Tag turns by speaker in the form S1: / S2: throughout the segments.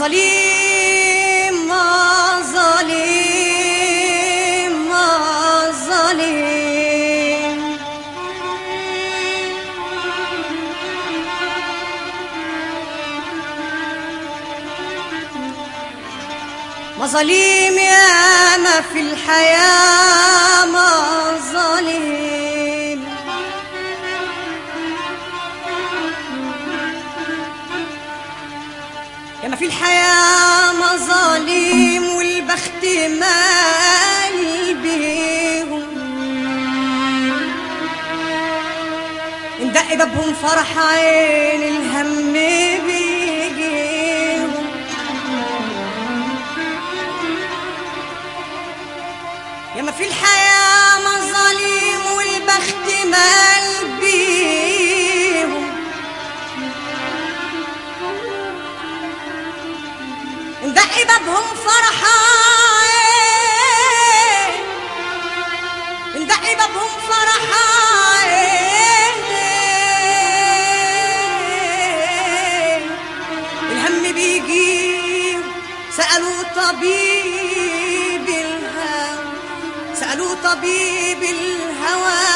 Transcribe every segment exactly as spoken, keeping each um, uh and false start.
S1: ظليم ما ظليم ما ظليم ما ظليم يا ما في الحياة ما ظليم يا ما في الحياة مظالم والبخت مال بيهم اندق بابهم فرح عين الهم بيجيهم يا ما في الحياة مظالم والبخت مال بيهم اندق بابهم فرحان اندق بابهم فرحان الهم بيجي سألوا طبيب الهوى سألوا طبيب الهوى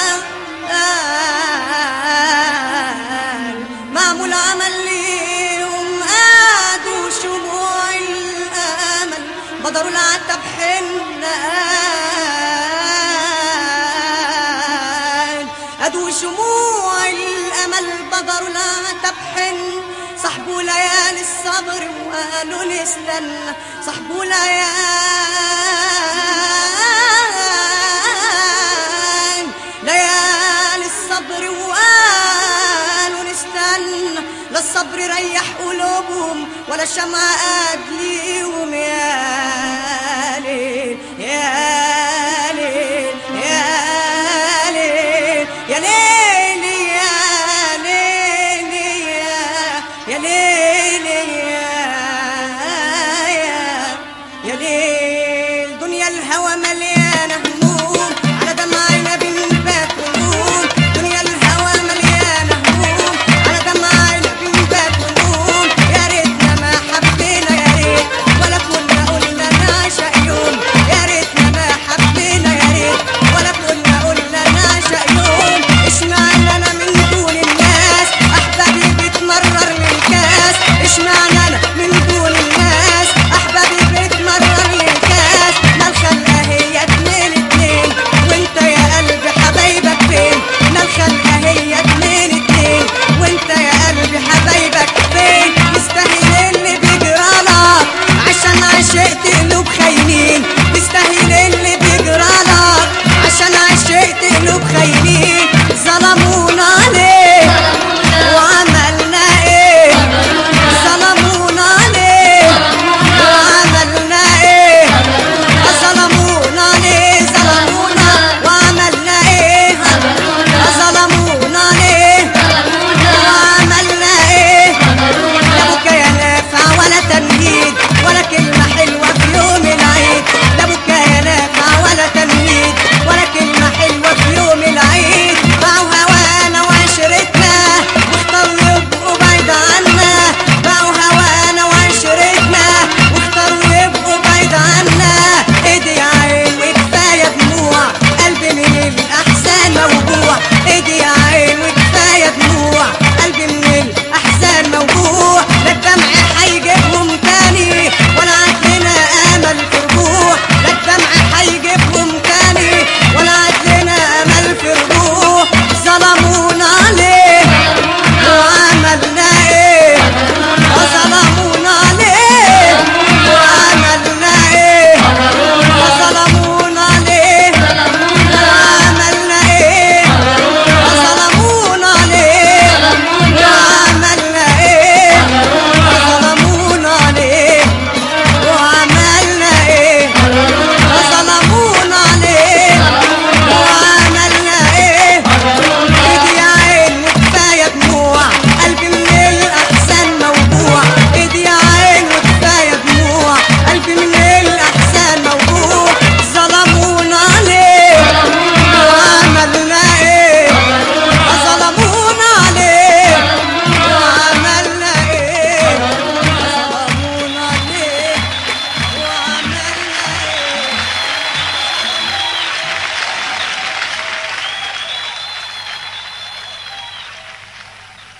S1: قال معمول عمل ليهم قادوا شموع الأمل بدروا العتب حنان قادوا شموع الأمل بدروا العتب حن صحبوا ليالي الصبر وقالوا نستنى صحبوا ليالي ليالي الصبر وقالوا نستنى لا الصبر ريح قلوبهم ولا الشمعة قاد ليهم يا ليل يا ليل يا ليل يا ليل يا ليل يا ليل يا ليل دنيا الهوى مليء